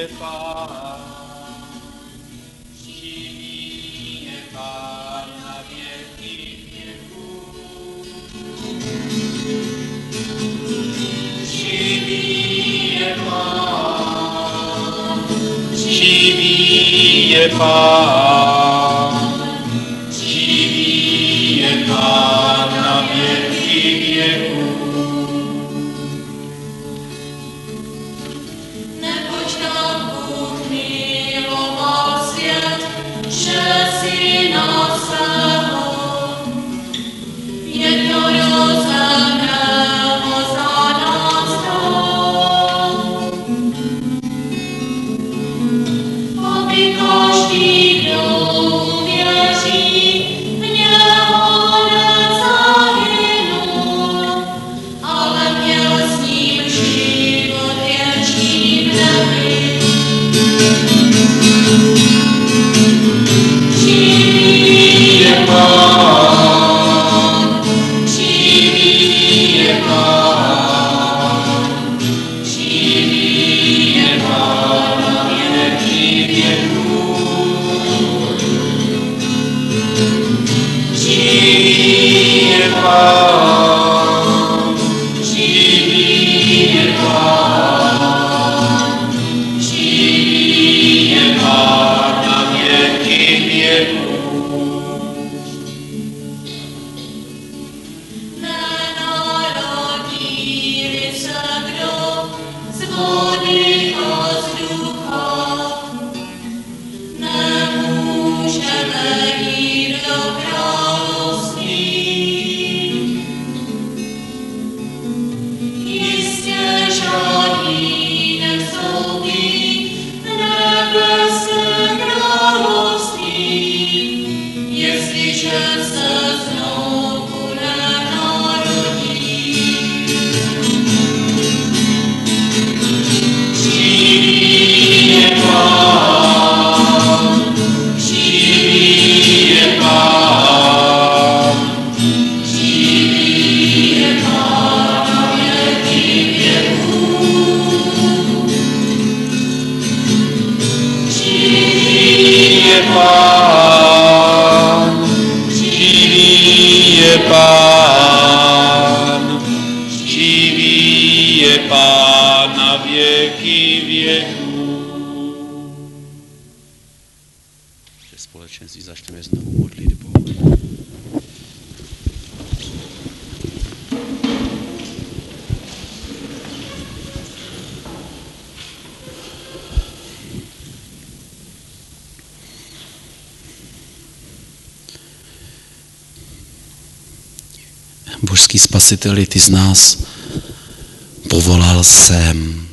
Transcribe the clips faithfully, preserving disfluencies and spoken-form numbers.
je Pán, živý je Pán na věky věků. Živý je Pán, živý je Pán, živý je Pán na věky věků. Neboť tak Bůh miloval svět, že Syna svého jednorozeného za nás dal, aby každý, kdo uvěří, v něho nezahynul, ale měl s ním život věčný v nebi. Živý je Pán, živý je Pán, živý je Pán na věky věků. Živý je Pán, živý je Pán, živý je Pán na věky věků. Nenarodí se kdo z vody a z ducha, nemůže vejít do království. Jistě žádný nevstoupí v nebeské království, jestliže se znovu nenarodí. Živý je Pán, živý je Pán, živý je Pán na věky věků. Živý je Pán, živý je Pán, živý je Pán na věky věků. Že společenství začneme znovu modlitbou. Božský spasiteli, ty z nás povolal sem.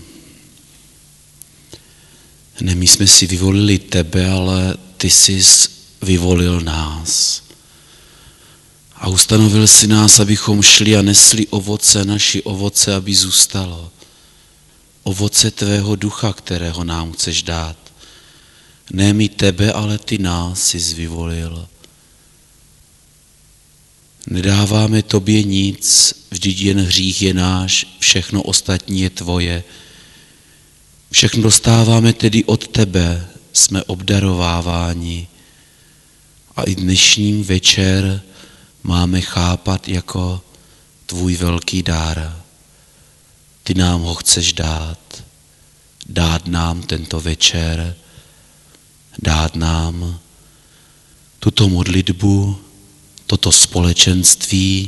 Ne, my jsme si vyvolili tebe, ale ty jsi vyvolil nás. A ustanovil si nás, abychom šli a nesli ovoce, naši ovoce, aby zůstalo. Ovoce tvého ducha, kterého nám chceš dát. Ne my tebe, ale ty nás jsi vyvolil. Nedáváme tobě nic, vždyť jen hřích je náš, všechno ostatní je tvoje. Všechno dostáváme tedy od tebe, jsme obdarováváni. A i dnešním večer máme chápat jako tvůj velký dar. Ty nám ho chceš dát. Dát nám tento večer, dát nám tuto modlitbu, toto společenství,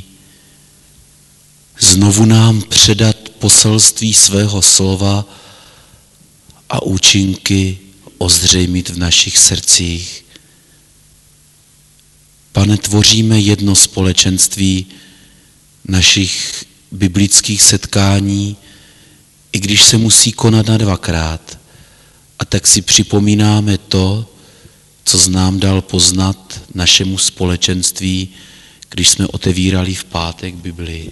znovu nám předat poselství svého slova a účinky ozřejmit v našich srdcích. Pane, tvoříme jedno společenství našich biblických setkání, i když se musí konat na dvakrát. A tak si připomínáme to, co jsi nám dal poznat našemu společenství, když jsme otevírali v pátek Biblii.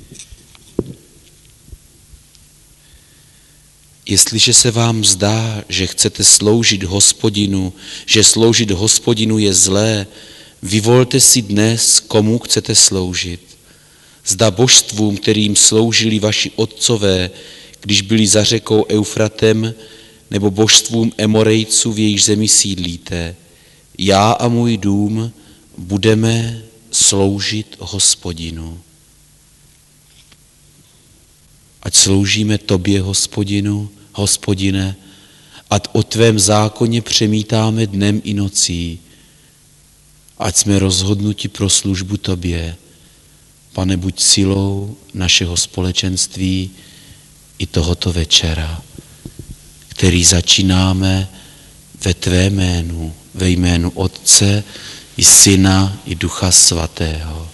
Jestliže se vám zdá, že chcete sloužit Hospodinu, že sloužit Hospodinu je zlé, vyvolte si dnes, komu chcete sloužit. Zda božstvům, kterým sloužili vaši otcové, když byli za řekou Eufratem, nebo božstvům Emorejců, v jejich zemi sídlíte. Já a můj dům budeme sloužit Hospodinu. Ať sloužíme tobě, Hospodinu, Hospodine, ať o tvém zákoně přemítáme dnem i nocí, ať jsme rozhodnuti pro službu tobě. Pane, buď silou našeho společenství i tohoto večera, který začínáme ve tvé jménu, ve jménu Otce i Syna i Ducha Svatého.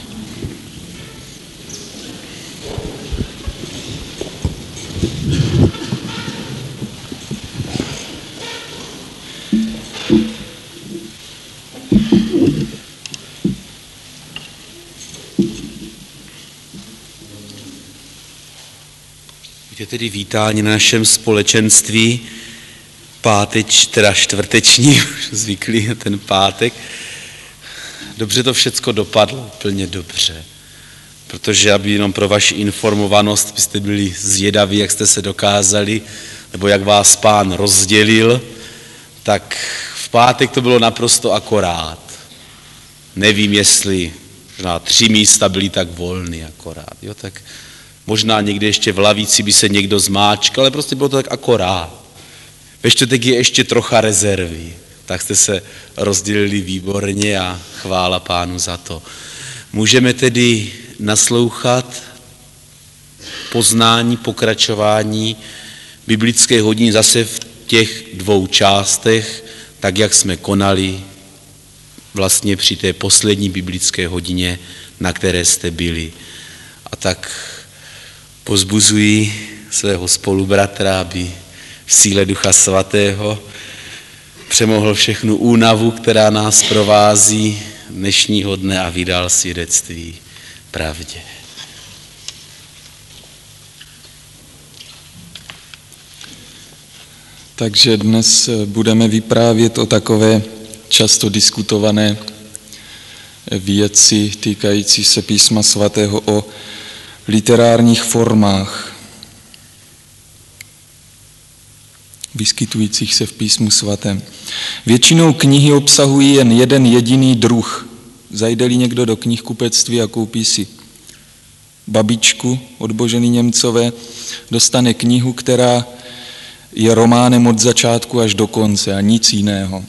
Buďte tedy vítáni na našem společenství, páteč, teda čtvrteční, zvyklý na ten pátek. Dobře to všecko dopadlo, úplně dobře. Protože, aby jenom pro vaši informovanost, byste byli zvědaví, jak jste se dokázali, nebo jak vás Pán rozdělil, tak v pátek to bylo naprosto akorát. Nevím, jestli na tři místa byly tak volný akorát. Jo, tak možná někde ještě v lavici by se někdo zmáčkal, ale prostě bylo to tak akorát. Ve čtvrtek je ještě trocha rezervy, tak jste se rozdělili výborně a chvála Pánu za to. Můžeme tedy naslouchat poznání, pokračování biblické hodiny zase v těch dvou částech, tak jak jsme konali vlastně při té poslední biblické hodině, na které jste byli. A tak pozbuzuji svého spolubratra, aby v síle Ducha Svatého přemohl všechnu únavu, která nás provází dnešního dne a vydal svědectví pravdě. Takže dnes budeme vyprávět o takové často diskutované věci týkající se Písma svatého, o literárních formách vyskytujících se v Písmu svatém. Většinou knihy obsahují jen jeden jediný druh. Zajde-li někdo do knihkupectví a koupí si Babičku od Boženy Němcové, dostane knihu, která je románem od začátku až do konce a nic jiného.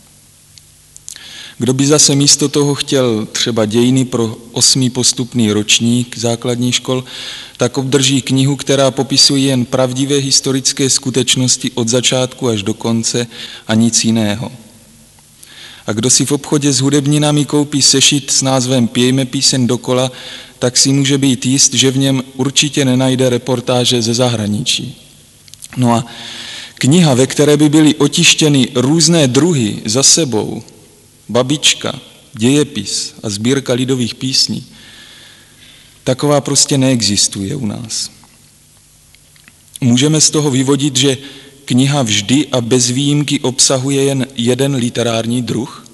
Kdo by zase místo toho chtěl třeba dějiny pro osmý postupný ročník základních škol, tak obdrží knihu, která popisuje jen pravdivé historické skutečnosti od začátku až do konce a nic jiného. A kdo si v obchodě s hudebninami koupí sešit s názvem Pějme píseň dokola, tak si může být jist, že v něm určitě nenajde reportáže ze zahraničí. No a kniha, ve které by byly otištěny různé druhy za sebou, Babička, dějepis a sbírka lidových písní, taková prostě neexistuje u nás. Můžeme z toho vyvodit, že kniha vždy a bez výjimky obsahuje jen jeden literární druh?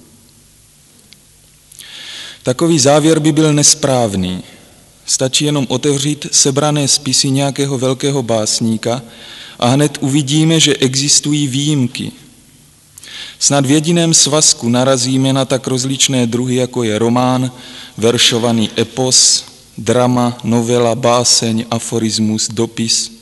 Takový závěr by byl nesprávný. Stačí jenom otevřít sebrané spisy nějakého velkého básníka a hned uvidíme, že existují výjimky. Snad v jediném svazku narazíme na tak rozličné druhy, jako je román, veršovaný epos, drama, novela, báseň, aforismus, dopis.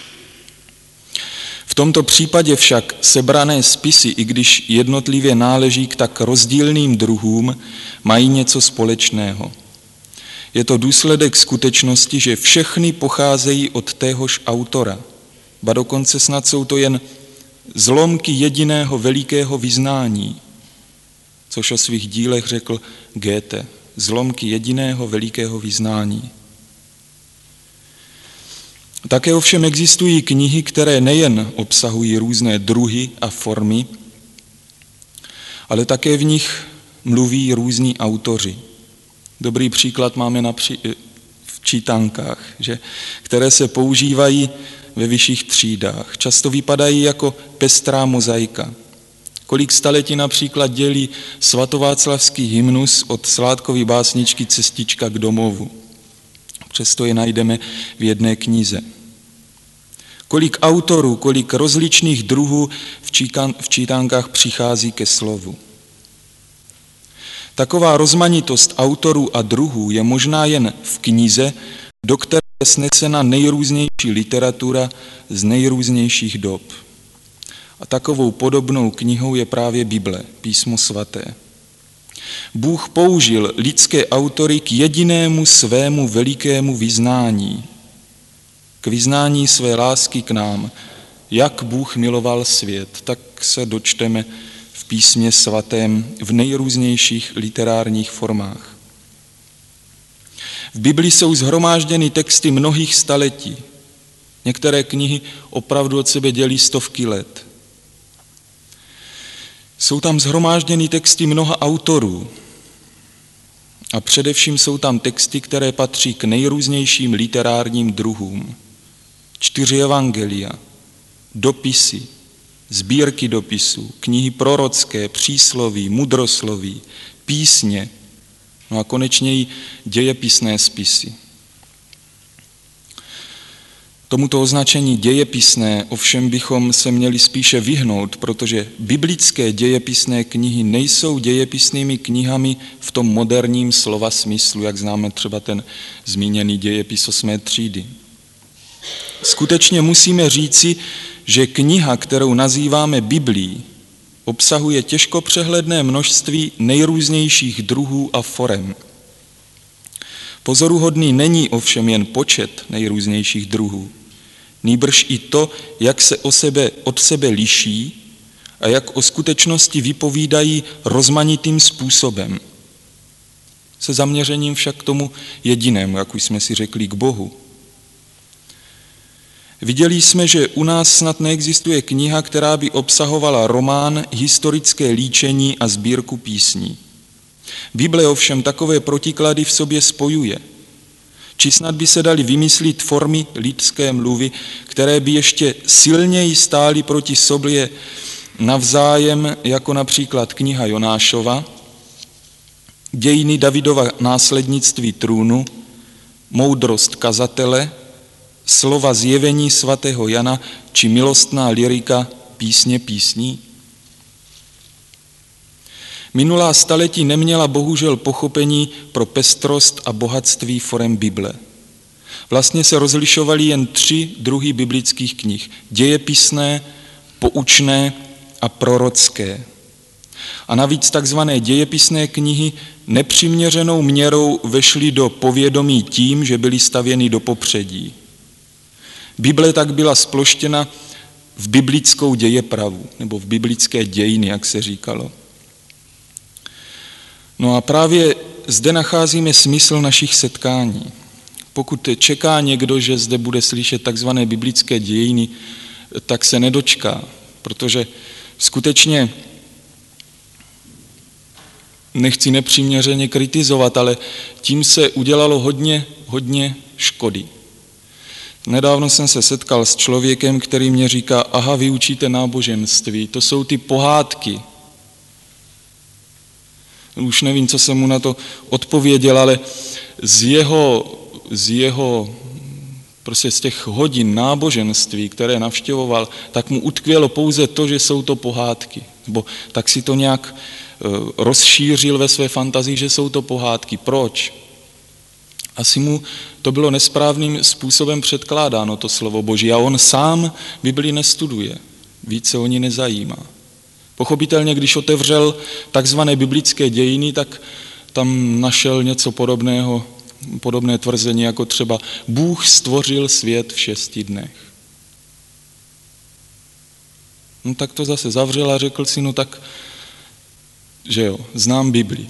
V tomto případě však sebrané spisy, i když jednotlivě náleží k tak rozdílným druhům, mají něco společného. Je to důsledek skutečnosti, že všechny pocházejí od téhož autora, ba dokonce snad jsou to jen zlomky jediného velikého vyznání, což o svých dílech řekl Goethe, zlomky jediného velikého vyznání. Také ovšem existují knihy, které nejen obsahují různé druhy a formy, ale také v nich mluví různí autoři. Dobrý příklad máme napří, v čítankách, že, které se používají ve vyšších třídách. Často vypadají jako pestrá mozaika. Kolik staletí například dělí svatováclavský hymnus od Sládkovy básničky Cestička k domovu. Přesto je najdeme v jedné knize. Kolik autorů, kolik rozličných druhů v, číkan, v čítankách přichází ke slovu. Taková rozmanitost autorů a druhů je možná jen v knize, do které je snesena nejrůznější literatura z nejrůznějších dob. A takovou podobnou knihou je právě Bible, Písmo svaté. Bůh použil lidské autory k jedinému svému velikému vyznání, k vyznání své lásky k nám. Jak Bůh miloval svět, tak se dočteme v Písmě svatém v nejrůznějších literárních formách. V Biblii jsou shromážděny texty mnohých staletí. Některé knihy opravdu od sebe dělí stovky let. Jsou tam shromážděny texty mnoha autorů a především jsou tam texty, které patří k nejrůznějším literárním druhům. Čtyři evangelia, dopisy, sbírky dopisů, knihy prorocké, přísloví, mudrosloví, písně, no a konečně i dějepisné spisy. Tomuto označení dějepisné ovšem bychom se měli spíše vyhnout, protože biblické dějepisné knihy nejsou dějepisnými knihami v tom moderním slova smyslu, jak známe třeba ten zmíněný dějepis osmé třídy. Skutečně musíme říci, že kniha, kterou nazýváme Biblií, obsahuje těžko přehledné množství nejrůznějších druhů a forem. Pozoruhodný není ovšem jen počet nejrůznějších druhů, nýbrž i to, jak se o sebe, od sebe liší a jak o skutečnosti vypovídají rozmanitým způsobem. Se zaměřením však k tomu jedinému, jak už jsme si řekli, k Bohu. Viděli jsme, že u nás snad neexistuje kniha, která by obsahovala román, historické líčení a sbírku písní. Bible ovšem takové protiklady v sobě spojuje. Či snad by se daly vymyslit formy lidské mluvy, které by ještě silněji stály proti sobě navzájem, jako například kniha Jonášova, dějiny Davidova následnictví trůnu, moudrost kazatele, slova zjevení svatého Jana či milostná lyrika Písně písní? Minulá staletí neměla bohužel pochopení pro pestrost a bohatství forem Bible. Vlastně se rozlišovaly jen tři druhy biblických knih. Dějepisné, poučné a prorocké. A navíc takzvané dějepisné knihy nepřiměřenou měrou vešly do povědomí tím, že byly stavěny do popředí. Bible tak byla sploštěna v biblickou dějepravu, nebo v biblické dějiny, jak se říkalo. No a právě zde nacházíme smysl našich setkání. Pokud čeká někdo, že zde bude slyšet takzvané biblické dějiny, tak se nedočká, protože skutečně nechci nepřiměřeně kritizovat, ale tím se udělalo hodně, hodně škody. Nedávno jsem se setkal s člověkem, který mě říká, aha, vy učíte náboženství, to jsou ty pohádky. Už nevím, co jsem mu na to odpověděl, ale z jeho, z jeho prostě z těch hodin náboženství, které navštěvoval, tak mu utkvělo pouze to, že jsou to pohádky. Nebo tak si to nějak rozšířil ve své fantazii, že jsou to pohádky. Proč? Asi mu to bylo nesprávným způsobem předkládáno, to slovo Boží. A on sám Bibli nestuduje, víc se o ní nezajímá. Pochopitelně, když otevřel takzvané biblické dějiny, tak tam našel něco podobného, podobné tvrzení, jako třeba Bůh stvořil svět v šesti dnech. No tak to zase zavřel a řekl si, no tak, že jo, znám Bibli.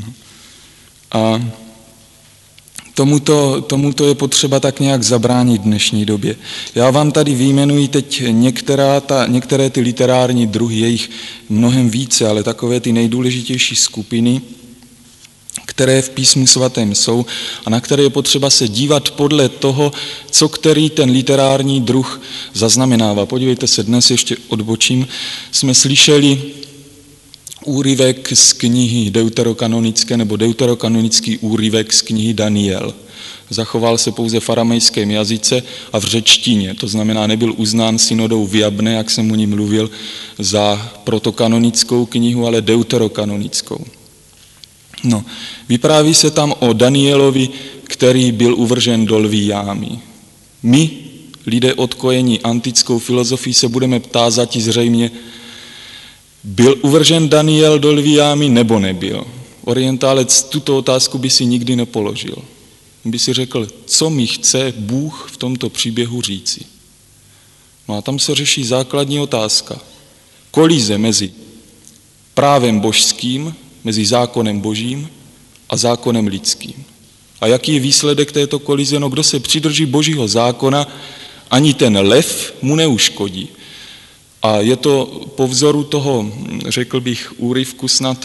A Tomuto, tomuto je potřeba tak nějak zabránit v dnešní době. Já vám tady vyjmenuji teď některá ta, některé ty literární druhy, je jich mnohem více, ale takové ty nejdůležitější skupiny, které v Písmu svatém jsou a na které je potřeba se dívat podle toho, co který ten literární druh zaznamenává. Podívejte se, dnes ještě odbočím, jsme slyšeli úryvek z knihy deuterokanonické nebo deuterokanonický úryvek z knihy Daniel. Zachoval se pouze v aramejském jazyce a v řečtině, to znamená, nebyl uznán synodou v Jabne, jak jsem o ní mluvil, za protokanonickou knihu, ale deuterokanonickou. No, vypráví se tam o Danielovi, který byl uvržen do lví jámy. My, lidé odkojení antickou filozofii, se budeme ptát zřejmě, byl uvržen Daniel do lví jámy nebo nebyl? Orientálec tuto otázku by si nikdy nepoložil. By si řekl, co mi chce Bůh v tomto příběhu říci. No a tam se řeší základní otázka. Kolize mezi právem božským, mezi zákonem božím a zákonem lidským. A jaký je výsledek této kolize? No, kdo se přidrží božího zákona, ani ten lev mu neuškodí. A je to po vzoru toho, řekl bych, úryvku snad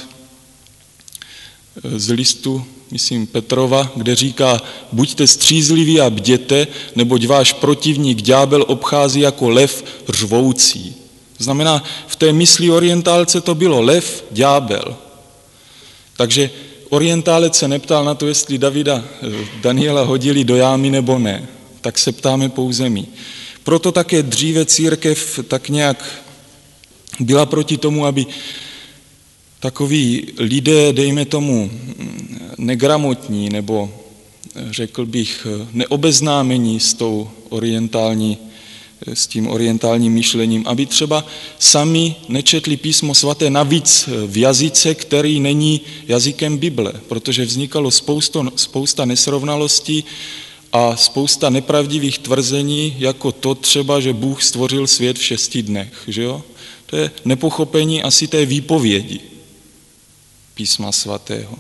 z listu, myslím, Petrova, kde říká, buďte střízliví a bděte, neboť váš protivník ďábel obchází jako lev řvoucí. To znamená, v té mysli orientálce to bylo lev, ďábel. Takže orientálec se neptal na to, jestli Davida, Daniela hodili do jámy nebo ne. Tak se ptáme pouze my. Proto také dříve církev tak nějak byla proti tomu, aby takoví lidé, dejme tomu, negramotní nebo řekl bych neobeznámení s tou orientální, s tím orientálním myšlením, aby třeba sami nečetli písmo svaté navíc v jazyce, který není jazykem Bible, protože vznikalo spousta, spousta nesrovnalostí a spousta nepravdivých tvrzení, jako to třeba, že Bůh stvořil svět v šesti dnech. Že jo? To je nepochopení asi té výpovědi písma svatého.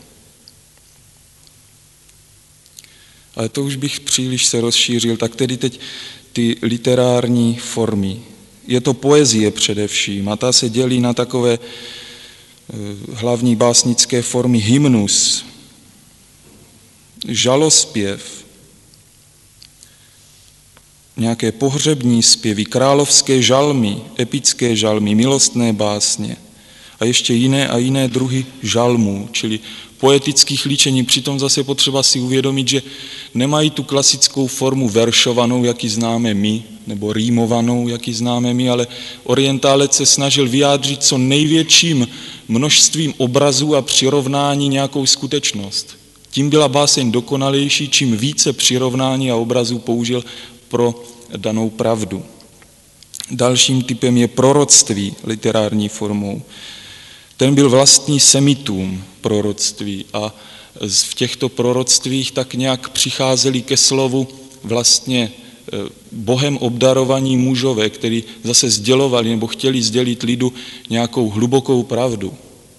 Ale to už bych příliš se rozšířil, tak tedy teď ty literární formy. Je to poezie především a ta se dělí na takové hlavní básnické formy hymnus, žalospěv, nějaké pohřební zpěvy, královské žalmy, epické žalmy, milostné básně a ještě jiné a jiné druhy žalmů, čili poetických líčení. Přitom zase potřeba si uvědomit, že nemají tu klasickou formu veršovanou, jaký známe my, nebo rýmovanou, jaký známe my, ale orientálec se snažil vyjádřit co největším množstvím obrazů a přirovnání nějakou skutečnost. Tím byla báseň dokonalejší, čím více přirovnání a obrazů použil pro danou pravdu. Dalším typem je proroctví literární formou. Ten byl vlastní semitům proroctví a v těchto proroctvích tak nějak přicházeli ke slovu vlastně Bohem obdarovaní mužové, kteří zase sdělovali nebo chtěli sdělit lidu nějakou hlubokou pravdu.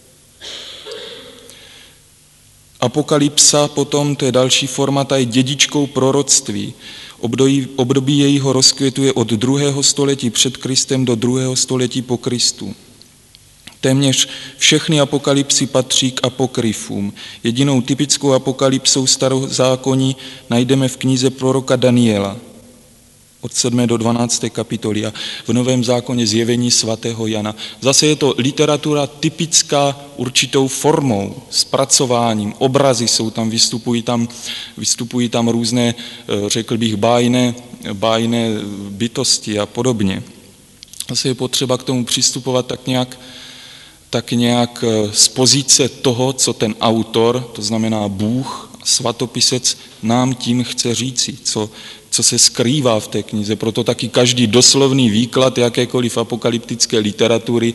Apokalypsa potom, to je další forma, ta je dědičkou proroctví. Období, období jejího rozkvětu je od druhého století před Kristem do druhého století po Kristu. Téměř všechny apokalypsy patří k apokryfům. Jedinou typickou apokalypsou starozákonní najdeme v knize proroka Daniela od sedmé do dvanácté kapitoly a v Novém zákoně zjevení svatého Jana. Zase je to literatura typická určitou formou, zpracováním, obrazy jsou tam, vystupují tam, vystupují tam různé, řekl bych, bájné, bájné bytosti a podobně. Zase je potřeba k tomu přistupovat tak nějak, tak nějak z pozice toho, co ten autor, to znamená Bůh, svatopisec, nám tím chce říci, co, co se skrývá v té knize. Proto taky každý doslovný výklad jakékoliv apokalyptické literatury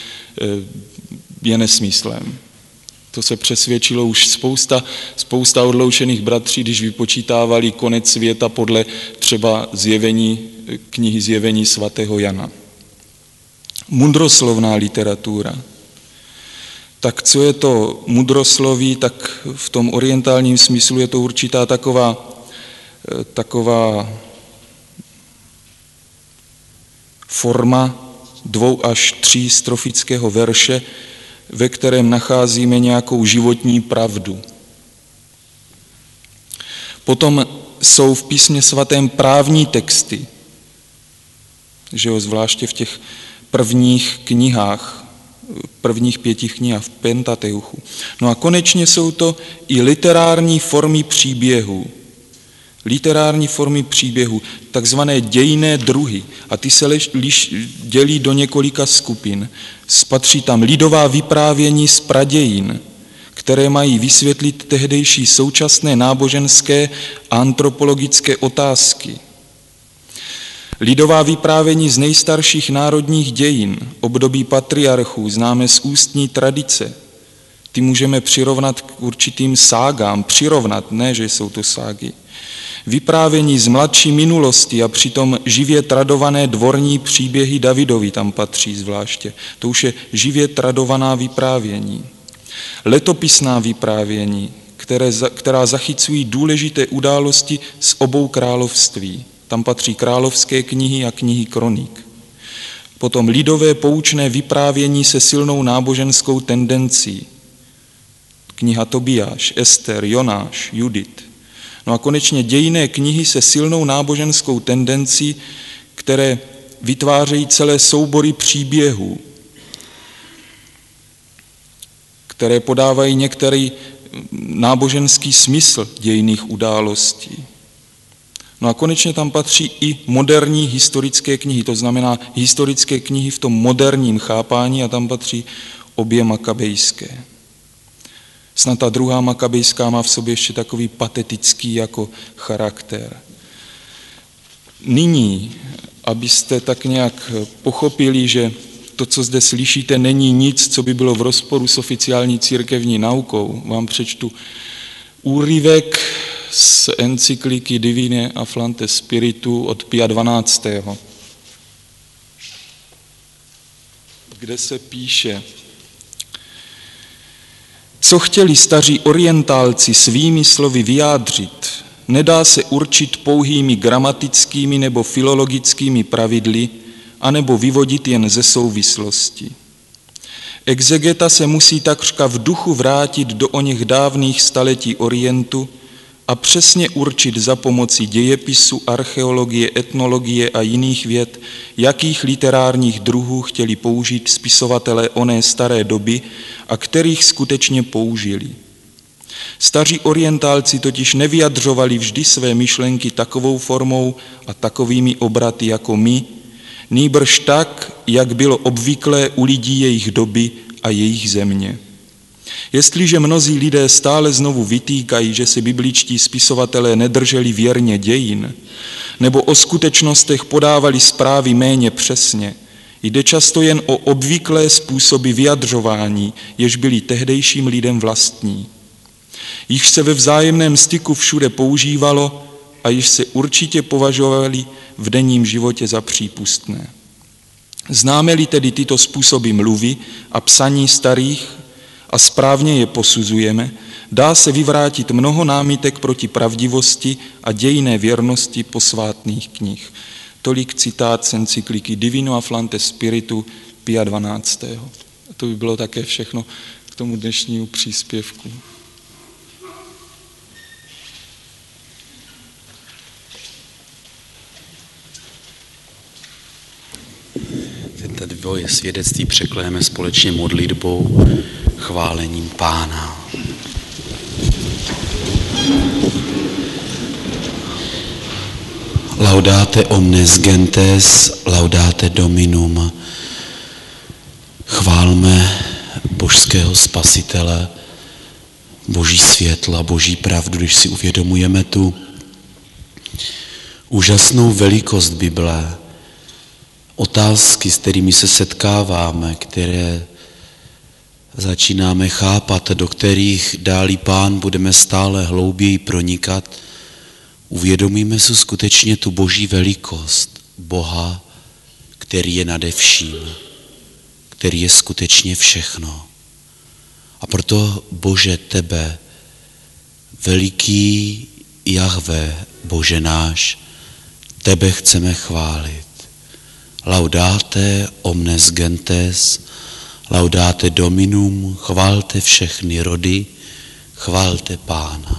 je nesmyslem. To se přesvědčilo už spousta, spousta odloučených bratří, když vypočítávali konec světa podle třeba zjevení, knihy Zjevení svatého Jana. Mudroslovná literatura. Tak co je to mudrosloví, tak v tom orientálním smyslu je to určitá taková, taková forma dvou až tří strofického verše, ve kterém nacházíme nějakou životní pravdu. Potom jsou v písmě svatém právní texty, že jo, zvláště v těch prvních knihách prvních pěti knihách v Pentateuchu. No a konečně jsou to i literární formy příběhů. Literární formy příběhu, takzvané dějinné druhy. A ty se liš, liš, dělí do několika skupin. Spatří tam lidová vyprávění z pradějin, které mají vysvětlit tehdejší současné náboženské a antropologické otázky. Lidová vyprávění z nejstarších národních dějin, období patriarchů, známe z ústní tradice. Ty můžeme přirovnat k určitým ságám, přirovnat, ne, že jsou to ságy. Vyprávění z mladší minulosti a přitom živě tradované dvorní příběhy Davidovi tam patří zvláště. To už je živě tradovaná vyprávění. Letopisná vyprávění, které, která zachycují důležité události z obou království. Tam patří královské knihy a knihy kronik. Potom lidové poučné vyprávění se silnou náboženskou tendencí. Kniha Tobiáš, Ester, Jonáš, Judit. No a konečně dějinné knihy se silnou náboženskou tendencí, které vytvářejí celé soubory příběhů, které podávají některý náboženský smysl dějinných událostí. No a konečně tam patří i moderní historické knihy, to znamená historické knihy v tom moderním chápání a tam patří obě makabejské. Snad ta druhá makabejská má v sobě ještě takový patetický jako charakter. Nyní, abyste tak nějak pochopili, že to, co zde slyšíte, není nic, co by bylo v rozporu s oficiální církevní naukou, vám přečtu úryvek z encykliky Divine Afflante Spiritu od Pia dvanáctého kde se píše: co chtěli staří orientálci svými slovy vyjádřit, nedá se určit pouhými gramatickými nebo filologickými pravidly, anebo vyvodit jen ze souvislosti. Exegeta se musí takřka v duchu vrátit do oněch dávných staletí Orientu a přesně určit za pomoci dějepisu, archeologie, etnologie a jiných věd, jakých literárních druhů chtěli použít spisovatelé oné staré doby a kterých skutečně použili. Staří orientálci totiž nevyjadřovali vždy své myšlenky takovou formou a takovými obraty jako my, nýbrž tak, jak bylo obvyklé u lidí jejich doby a jejich země. Jestliže mnozí lidé stále znovu vytýkají, že se bibličtí spisovatelé nedrželi věrně dějin, nebo o skutečnostech podávali zprávy méně přesně, jde často jen o obvyklé způsoby vyjadřování, jež byly tehdejším lidem vlastní. Již se ve vzájemném styku všude používalo a již se určitě považovali v denním životě za přípustné. Známe-li tedy tyto způsoby mluvy a psaní starých a správně je posuzujeme, dá se vyvrátit mnoho námitek proti pravdivosti a dějinné věrnosti posvátných knih. Tolik citát z encykliky Divino Afflante Spiritu Pia dvanáctého A to by bylo také všechno k tomu dnešnímu příspěvku. Tento dvoje svědectví překlejeme společně modlitbou, chválením Pána. Laudate omnes gentes, laudate Dominum. Chválme božského spasitele, boží světla, boží pravdu, když si uvědomujeme tu úžasnou velikost Bible, otázky, s kterými se setkáváme, které začínáme chápat, do kterých dálí Pán budeme stále hlouběji pronikat, uvědomíme si skutečně tu boží velikost Boha, který je nade vším, který je skutečně všechno. A proto, Bože, tebe, veliký Jahve, Bože náš, tebe chceme chválit. Laudate omnes gentes, laudate Dominum, chválte všechny rody, chválte Pána.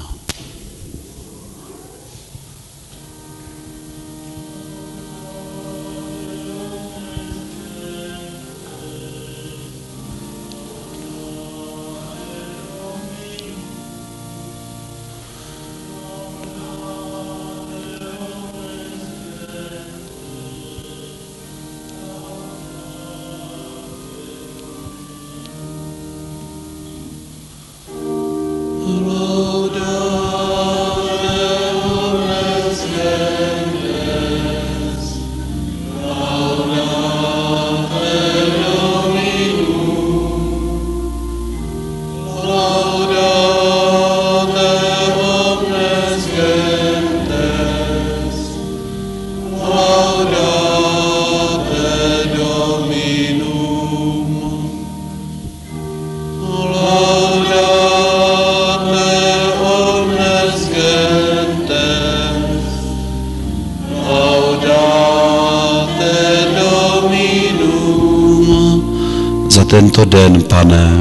Tento den, Pane.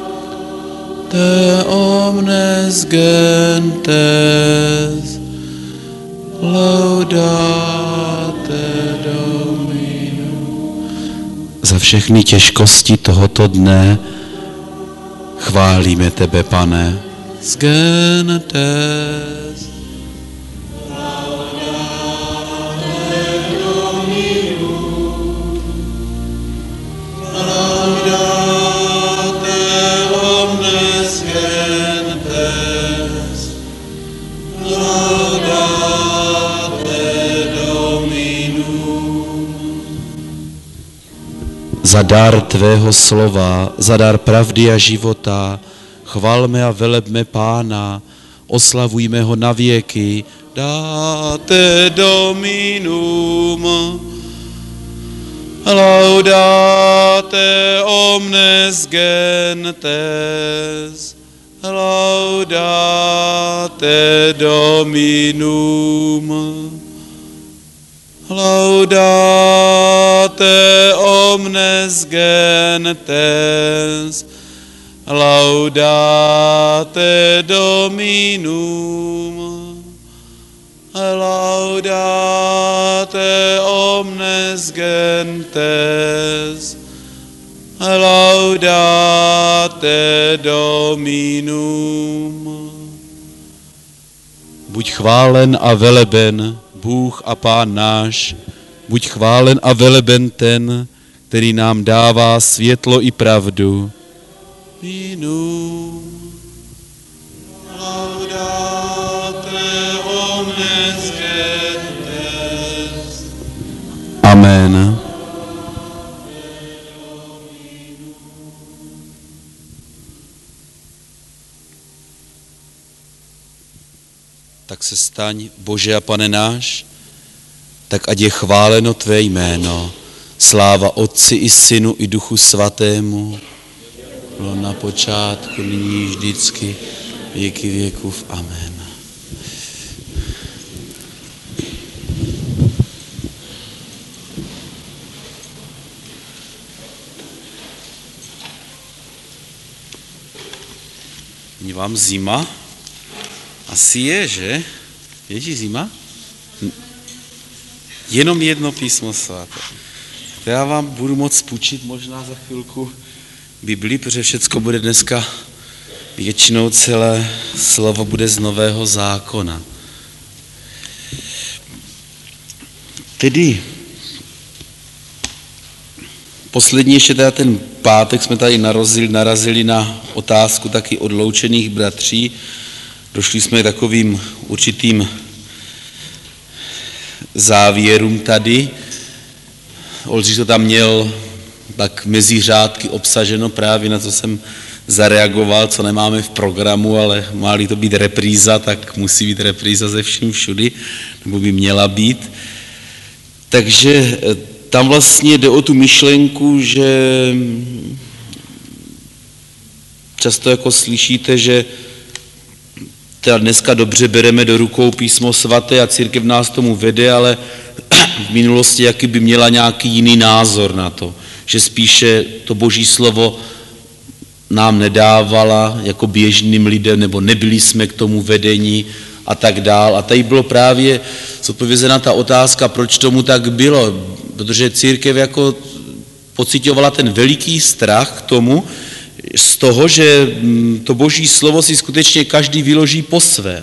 Te omnes gentes, laudate Domino. Za všechny těžkosti tohoto dne chválíme tebe, Pane. S gentes. Za dar tvého slova, za dar pravdy a života, chvalme a velebme Pána, oslavujme ho na věky. Date Dominum, laudate omnes gentes, laudate Dominum. Laudate omnes gentes, laudate Dominum, laudate omnes gentes, laudate Dominum. Buď chválen a veleben Bůh a Pán náš, buď chválen a veleben ten, který nám dává světlo i pravdu. Minum, laudate omnes gentes. Amen. Tak se staň, Bože a Pane náš, tak ať je chváleno tvé jméno. Sláva Otci i Synu i Duchu Svatému, bylo na počátku, nyní vždycky, věky věkův. Amen. Není vám zima? Asi je, že? Je ti zima? Jenom jedno písmo svaté. Já vám budu moct půjčit možná za chvilku Biblii, protože všecko bude dneska, většinou celé slovo bude z Nového zákona. Tedy poslední ještě teda ten pátek jsme tady narazili, narazili na otázku taky odloučených bratří. Došli jsme takovým určitým závěrům tady. Oldřich to tam měl tak mezi řádky obsaženo právě na co jsem zareagoval, co nemáme v programu, ale má-li to být repríza, tak musí být repríza ze vším všudy, nebo by měla být. Takže tam vlastně jde o tu myšlenku, že často jako slyšíte, že teda dneska dobře bereme do rukou písmo svaté a církev nás tomu vede, ale v minulosti jaký by měla nějaký jiný názor na to, že spíše to Boží slovo nám nedávala jako běžným lidem, nebo nebyli jsme k tomu vedení a tak dál. A tady bylo právě zodpovězena ta otázka, proč tomu tak bylo, protože církev jako pocitovala ten veliký strach k tomu, z toho, že to Boží slovo si skutečně každý vyloží po svém.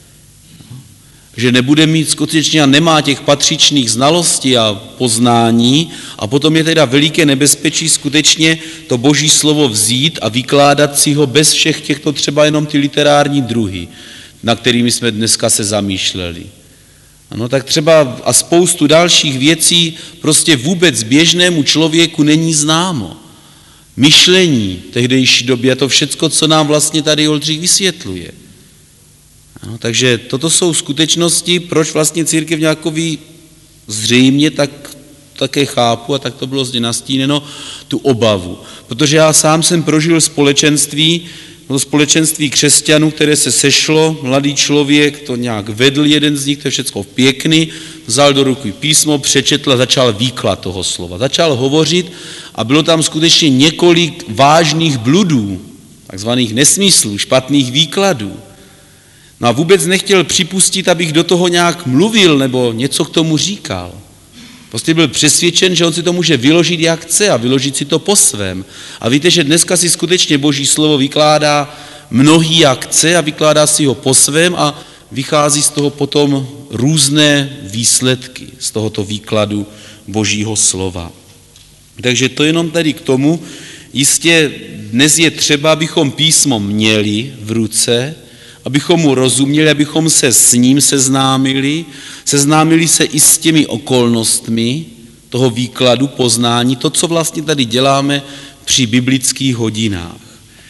Že nebude mít skutečně a nemá těch patřičných znalostí a poznání a potom je teda veliké nebezpečí skutečně to Boží slovo vzít a vykládat si ho bez všech těchto třeba jenom ty literární druhy, na kterými jsme dneska se zamýšleli. Ano, tak třeba a spoustu dalších věcí prostě vůbec běžnému člověku není známo. Myšlení tehdejší doby a to všecko, co nám vlastně tady Oldřich vysvětluje. Ano, takže toto jsou skutečnosti, proč vlastně církev nějakový zřejmě tak také chápu a tak to bylo zde nastíněno, tu obavu. Protože já sám jsem prožil společenství, to společenství křesťanů, které se sešlo, mladý člověk to nějak vedl, jeden z nich, to je všechno pěkný, vzal do ruky písmo, přečetl a začal výklad toho slova. Začal hovořit a bylo tam skutečně několik vážných bludů, takzvaných nesmyslů, špatných výkladů. No a vůbec nechtěl připustit, abych do toho nějak mluvil nebo něco k tomu říkal. Prostě byl přesvědčen, že on si to může vyložit jak chce a vyložit si to po svém. A víte, že dneska si skutečně Boží slovo vykládá mnohý jak chce a vykládá si ho po svém a vychází z toho potom různé výsledky z tohoto výkladu Božího slova. Takže to jenom tady k tomu. Jistě dnes je třeba, abychom písmo měli v ruce, abychom mu rozuměli, abychom se s ním seznámili, seznámili se i s těmi okolnostmi toho výkladu, poznání, to, co vlastně tady děláme při biblických hodinách.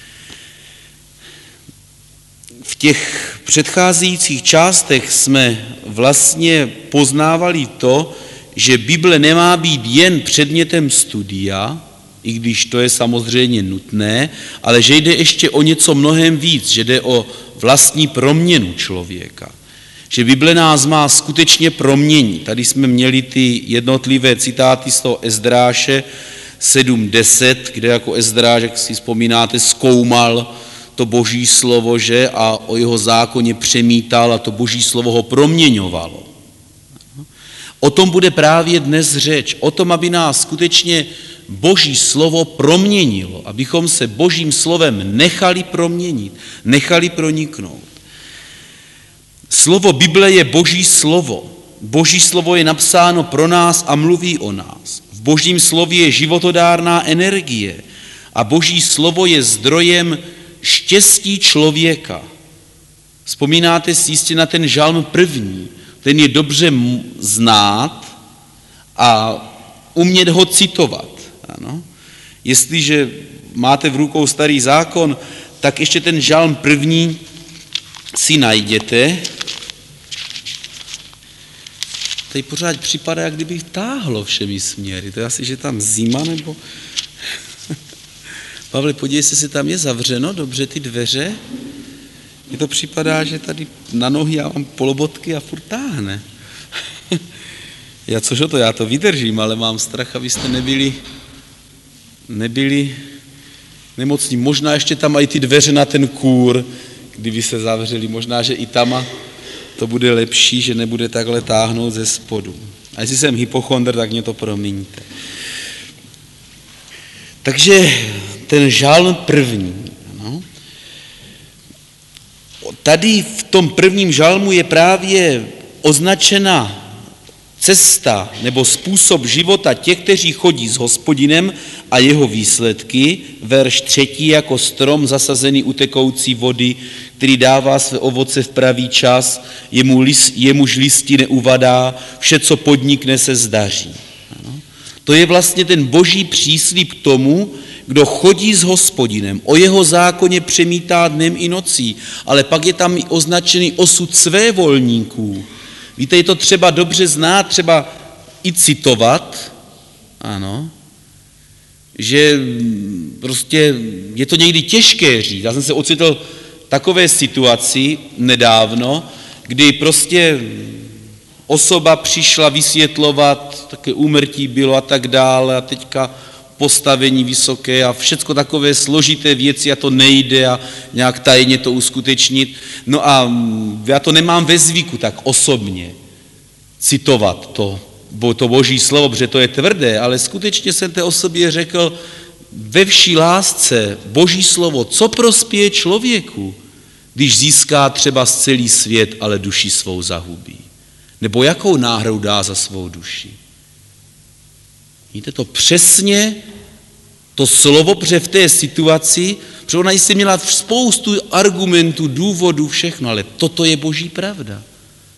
V těch předcházejících částech jsme vlastně poznávali to, že Bible nemá být jen předmětem studia, i když to je samozřejmě nutné, ale že jde ještě o něco mnohem víc, že jde o vlastní proměnu člověka. Že Bible nás má skutečně proměnit. Tady jsme měli ty jednotlivé citáty z toho Ezdráše sedm deset, kde jako Ezdráš, jak si vzpomínáte, zkoumal to Boží slovo, že a o jeho zákoně přemítal a to Boží slovo ho proměňovalo. O tom bude právě dnes řeč, o tom, aby nás skutečně Boží slovo proměnilo, abychom se Božím slovem nechali proměnit, nechali proniknout. Slovo Bible je Boží slovo. Boží slovo je napsáno pro nás a mluví o nás. V Božím slově je životodárná energie a Boží slovo je zdrojem štěstí člověka. Vzpomínáte si jistě na ten žalm první, ten je dobře znát a umět ho citovat. Ano. Jestliže máte v rukou starý zákon, tak ještě ten žalm první si najděte. Tady pořád připadá, jak kdyby táhlo všemi směry. To je asi, že tam zima, nebo... Pavle, podívej se, jestli tam je zavřeno, dobře ty dveře. Mně to připadá, že tady na nohy já mám polobotky a furt táhne. Já což o to, já to vydržím, ale mám strach, abyste nebyli, nebyli nemocní. Možná ještě tam mají ty dveře na ten kůr, kdyby se zavřeli. Možná, že i tam to bude lepší, že nebude takhle táhnout ze spodu. A jestli jsem hypochondr, tak mě to promiňte. Takže ten žalm první. No. Tady v tom prvním žalmu je právě označena cesta nebo způsob života těch, kteří chodí s Hospodinem a jeho výsledky, verš třetí, jako strom zasazený u tekoucí vody, který dává své ovoce v pravý čas, jemu list, jemuž listi neuvadá, vše, co podnikne, se zdaří. Ano. To je vlastně ten boží příslib k tomu, kdo chodí s Hospodinem, o jeho zákoně přemítá dnem i nocí, ale pak je tam i označený osud svévolníků. Víte, je to třeba dobře znát, třeba i citovat, ano, že prostě je to někdy těžké říct. Já jsem se ocitl v takové situaci nedávno, kdy prostě osoba přišla vysvětlovat, také úmrtí bylo a tak dále a teďka postavení vysoké a všecko takové složité věci a to nejde a nějak tajně to uskutečnit. No a já to nemám ve zvyku tak osobně citovat to, to boží slovo, protože to je tvrdé, ale skutečně jsem té osobě řekl ve vší lásce boží slovo, co prospěje člověku, když získá třeba celý svět, ale duši svou zahubí. Nebo jakou náhradu dá za svou duši. Víte to přesně, to slovo, protože v té situaci, protože ona jistě měla spoustu argumentů, důvodů, všechno, ale toto je boží pravda.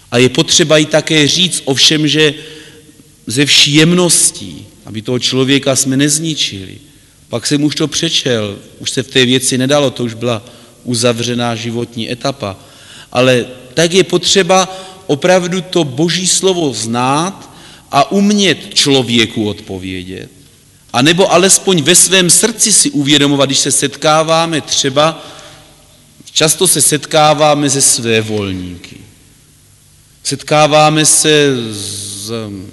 A je potřeba jí také říct, ovšem, že ze vší jemností, aby toho člověka jsme nezničili. Pak jsem už to přečel, už se v té věci nedalo, to už byla uzavřená životní etapa. Ale tak je potřeba opravdu to Boží slovo znát a umět člověku odpovědět. A nebo alespoň ve svém srdci si uvědomovat, když se setkáváme třeba, často se setkáváme se svévolníky. Setkáváme se z,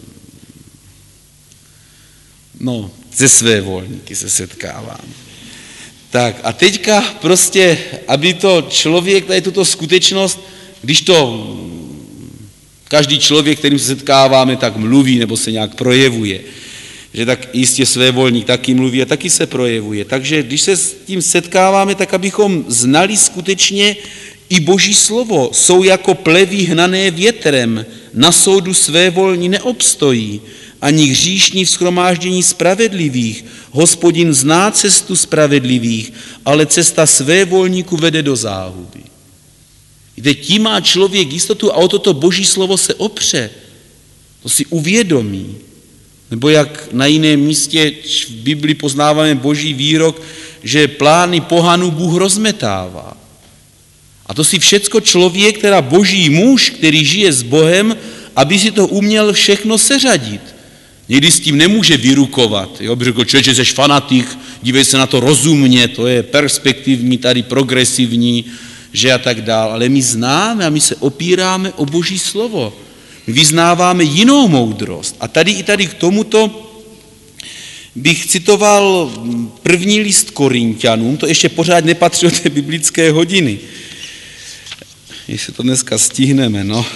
no, ze svévolníky se setkáváme. Tak a teďka prostě, aby to člověk, tady tuto skutečnost, když to každý člověk, kterým se setkáváme, tak mluví nebo se nějak projevuje, že tak jistě svévolník taky mluví a taky se projevuje. Takže když se s tím setkáváme, tak abychom znali skutečně i Boží slovo. Jsou jako plevy hnané větrem, na soudu svévolní neobstojí, ani hříšní v shromáždění spravedlivých. Hospodin zná cestu spravedlivých, ale cesta svévolníku vede do záhuby. Víte, tím má člověk jistotu a o toto Boží slovo se opře. To si uvědomí. Nebo jak na jiném místě v Biblii poznáváme Boží výrok, že plány pohanů Bůh rozmetává. A to si všecko člověk, teda Boží muž, který žije s Bohem, aby si to uměl všechno seřadit. Někdy s tím nemůže vyrukovat. Jo, by řekl, člověče, jsi fanatik, dívej se na to rozumně, to je perspektivní, tady progresivní, že a tak dál. Ale my známe a my se opíráme o Boží slovo. My vyznáváme jinou moudrost. A tady i tady k tomuto bych citoval první list Korinťanům, to ještě pořád nepatří od té biblické hodiny. Jestli to dneska stihneme, no.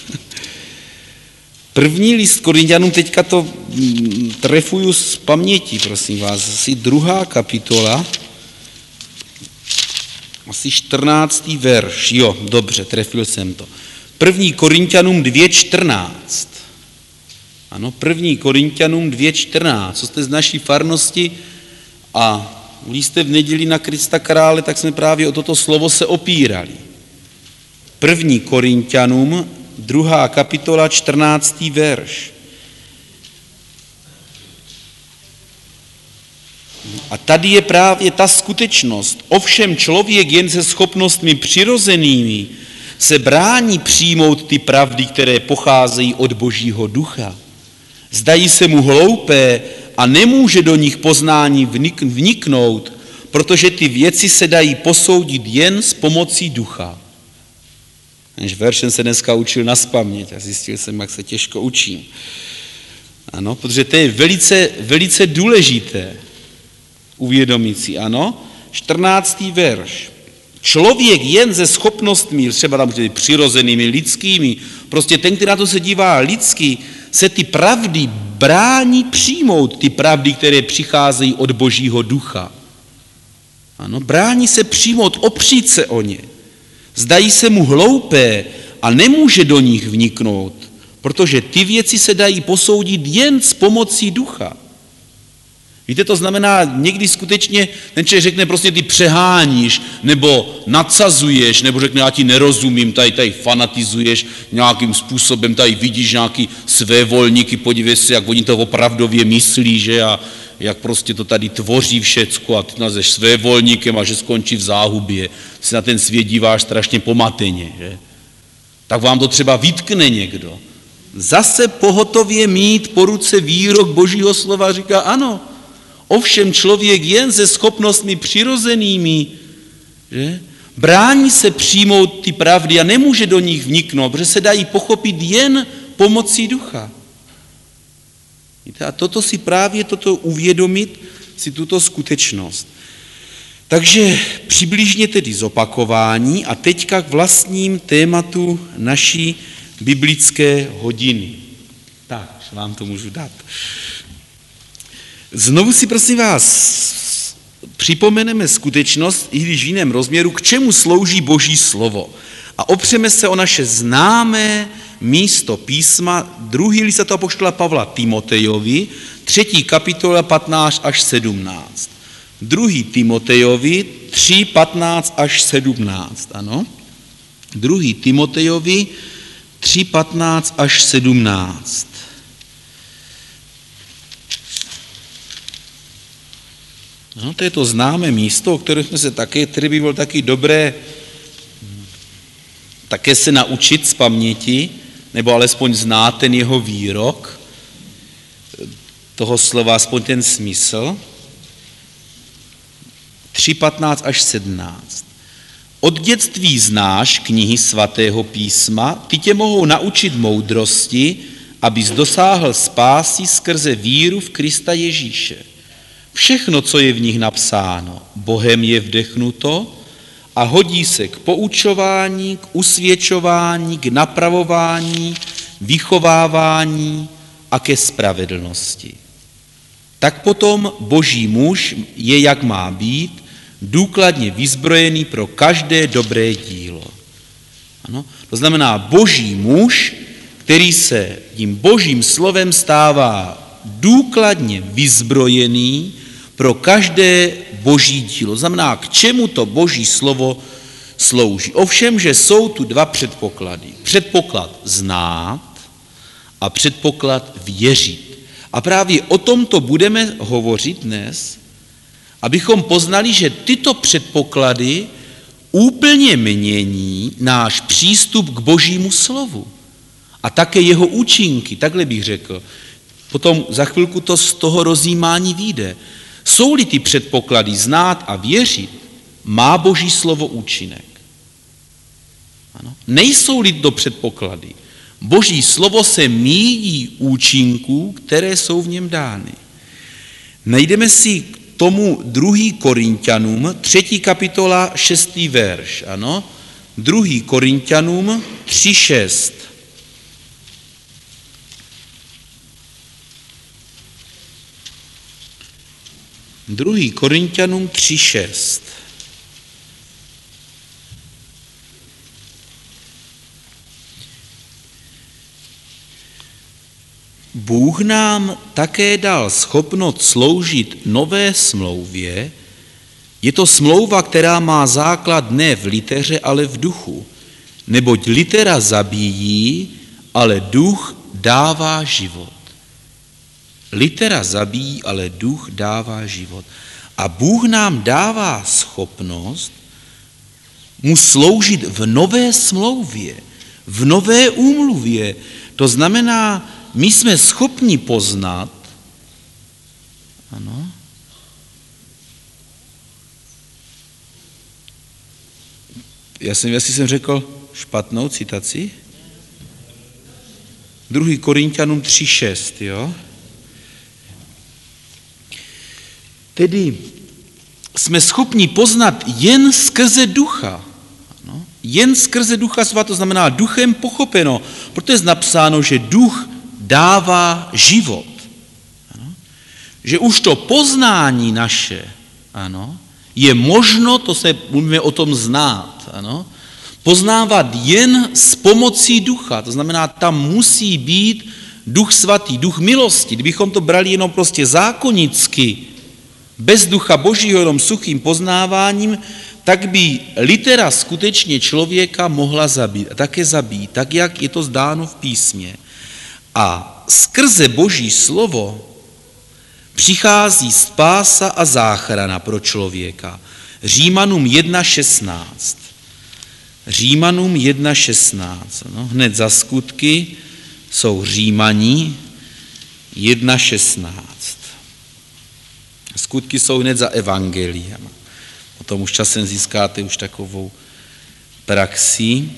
První list Korinťanům, teďka to trefuju z paměti, prosím vás, asi druhá kapitola, asi čtrnáctý verš, jo, dobře, trefil jsem to. První Korinťanům dvě čtrnáct. Ano, první Korinťanům dvě čtrnáct. Co jste z naší farnosti a když jste v neděli na Krista krále, tak jsme právě o toto slovo se opírali. První Korinťanům, druhá kapitola, čtrnáctý verš. A tady je právě ta skutečnost. Ovšem člověk jen se schopnostmi přirozenými se brání přijmout ty pravdy, které pocházejí od Božího ducha. Zdají se mu hloupé a nemůže do nich poznání vniknout, protože ty věci se dají posoudit jen s pomocí ducha. Než veršem se dneska učil nazpaměť a zjistil jsem, jak se těžko učím. Ano, protože to je velice, velice důležité uvědomit si, ano. čtrnáctý verš. Člověk jen ze schopnostmi, třeba tam může být přirozenými, lidskými, prostě ten, který na to se dívá lidsky, se ty pravdy brání přijmout, ty pravdy, které přicházejí od Božího ducha. Ano, brání se přijmout, opřít se o ně. Zdají se mu hloupé a nemůže do nich vniknout, protože ty věci se dají posoudit jen s pomocí ducha. Víte, to znamená, někdy skutečně ten člověk řekne, prostě ty přeháníš, nebo nadsazuješ, nebo řekne, já ti nerozumím, tady, tady fanatizuješ nějakým způsobem, tady vidíš nějaký svévolníky, podívej se, jak oni to opravdově myslí, že a jak prostě to tady tvoří všecko a ty nazveš svévolníkem a že skončí v záhubě. Si na ten svět díváš strašně pomateně, že? Tak vám to třeba vytkne někdo. Zase pohotově mít po ruce výrok Božího slova říká, ano, ovšem člověk jen se schopnostmi přirozenými, že? Brání se přijmout ty pravdy a nemůže do nich vniknout, protože se dají pochopit jen pomocí ducha. Víte? A toto si právě, toto uvědomit, si tuto skutečnost. Takže přibližně tedy zopakování a teďka k vlastním tématu naší biblické hodiny. Tak, vám to můžu dát. Znovu si prosím vás připomeneme skutečnost, i když v jiném rozměru, k čemu slouží Boží slovo. A opřeme se o naše známé místo písma, druhý list svatého apoštola Pavla Timotejovi, třetí kapitola patnáct až sedmnáct. Druhý Timotejovi tři, patnáct až sedmnáct, ano. Druhý Timotejovi tři patnáct až sedmnáct. No, to je to známé místo, o kterém jsme se také, které by bylo taky dobré také se naučit z paměti, nebo alespoň znát ten jeho výrok, toho slova, aspoň ten smysl. tři patnáct až sedmnáct. Od dětství znáš knihy svatého písma, ty tě mohou naučit moudrosti, abys dosáhl spásy skrze víru v Krista Ježíše. Všechno, co je v nich napsáno, Bohem je vdechnuto a hodí se k poučování, k usvědčování, k napravování, vychovávání a ke spravedlnosti. Tak potom Boží muž je, jak má být, důkladně vyzbrojený pro každé dobré dílo. Ano? To znamená Boží muž, který se tím Božím slovem stává důkladně vyzbrojený pro každé Boží dílo. To znamená, k čemu to Boží slovo slouží. Ovšem, že jsou tu dva předpoklady. Předpoklad znát a předpoklad věřit. A právě o tomto budeme hovořit dnes, abychom poznali, že tyto předpoklady úplně mění náš přístup k Božímu slovu a také jeho účinky, takhle bych řekl. Potom za chvilku to z toho rozjímání vyjde. Jsou-li ty předpoklady znát a věřit, má Boží slovo účinek. Ano? Nejsou-li to předpoklady, Boží slovo se míjí účinků, které jsou v něm dány. Najdeme si k tomu druhý Korinťanům, třetí kapitola, šestý verš. Ano? druhý Korinťanům tři šest. druhý Korinťanům tři šest. Bůh nám také dal schopnost sloužit nové smlouvě. Je to smlouva, která má základ ne v liteře, ale v duchu. Neboť litera zabíjí, ale duch dává život. Litera zabíjí, ale duch dává život. A Bůh nám dává schopnost mu sloužit v nové smlouvě, v nové úmluvě. To znamená, my jsme schopni poznat, ano, já jsem, jestli jsem řekl špatnou citaci, druhý Korinťanům tři šest, jo? Tedy jsme schopni poznat jen skrze ducha. Ano? Jen skrze ducha svatého, to znamená duchem pochopeno, proto je napsáno, že duch dává život. Ano? Že už to poznání naše, ano, je možno, to se mluvíme o tom znát, ano, poznávat jen s pomocí ducha. To znamená, tam musí být duch svatý, duch milosti. Kdybychom to brali jenom prostě zákonicky, bez ducha Božího, jenom suchým poznáváním, tak by litera skutečně člověka mohla zabít. A také zabít, tak jak je to zdáno v písmě. A skrze Boží slovo přichází spása a záchrana pro člověka. Římanům jedna šestnáct. Římanům jedna šestnáct. No, hned za skutky jsou Římaní jedna šestnáct. Skutky jsou hned za evangeliem. O tom už časem získáte už takovou praxi.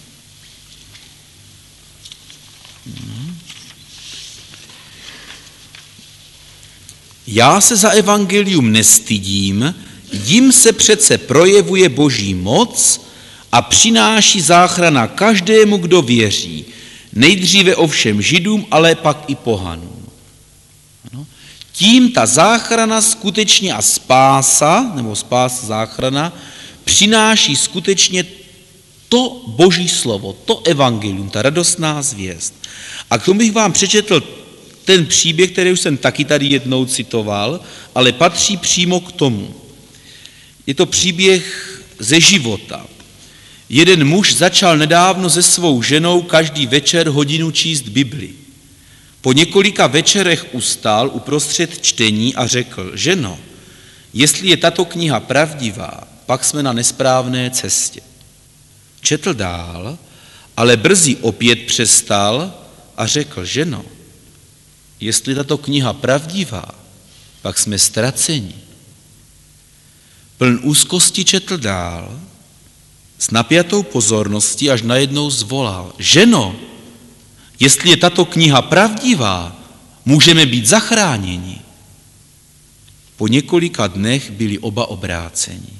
Já se za evangelium nestydím, jim se přece projevuje Boží moc a přináší záchrana každému, kdo věří. Nejdříve ovšem Židům, ale pak i pohanům. Ano. Tím ta záchrana skutečně a spása, nebo spása záchrana, přináší skutečně to Boží slovo, to evangelium, ta radostná zvěst. A k tomu bych vám přečetl ten příběh, který už jsem taky tady jednou citoval, ale patří přímo k tomu. Je to příběh ze života. Jeden muž začal nedávno se svou ženou každý večer hodinu číst Bibli. Po několika večerech ustál uprostřed čtení a řekl: ženo, jestli je tato kniha pravdivá, pak jsme na nesprávné cestě. Četl dál, ale brzy opět přestal a řekl: ženo, jestli tato kniha pravdivá, pak jsme ztraceni. Pln úzkosti četl dál, s napjatou pozorností, až najednou zvolal: ženo, jestli je tato kniha pravdivá, můžeme být zachráněni. Po několika dnech byli oba obráceni.